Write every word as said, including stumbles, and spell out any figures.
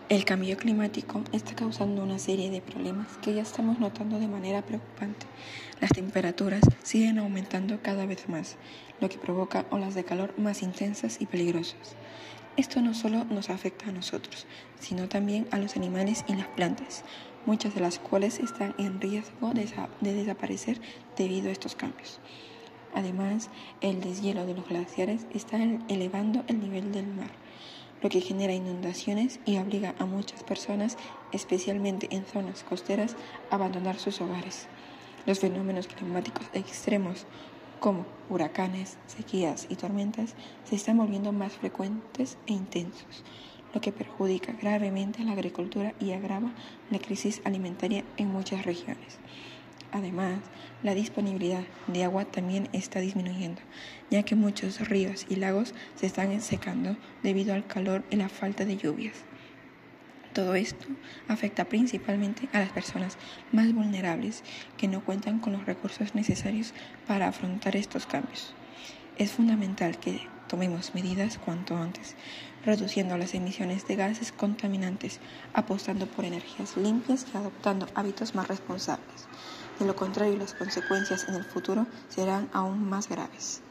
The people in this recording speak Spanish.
El cambio climático está causando una serie de problemas que ya estamos notando de manera preocupante. Las temperaturas siguen aumentando cada vez más, lo que provoca olas de calor más intensas y peligrosas. Esto no solo nos afecta a nosotros, sino también a los animales y las plantas, muchas de las cuales están en riesgo de, de desaparecer debido a estos cambios. Además, el deshielo de los glaciares está elevando el nivel del mar, lo que genera inundaciones y obliga a muchas personas, especialmente en zonas costeras, a abandonar sus hogares. Los fenómenos climáticos extremos, como huracanes, sequías y tormentas, se están volviendo más frecuentes e intensos, lo que perjudica gravemente a la agricultura y agrava la crisis alimentaria en muchas regiones. Además, la disponibilidad de agua también está disminuyendo, ya que muchos ríos y lagos se están secando debido al calor y la falta de lluvias. Todo esto afecta principalmente a las personas más vulnerables que no cuentan con los recursos necesarios para afrontar estos cambios. Es fundamental que tomemos medidas cuanto antes, reduciendo las emisiones de gases contaminantes, apostando por energías limpias y adoptando hábitos más responsables. De lo contrario, las consecuencias en el futuro serán aún más graves.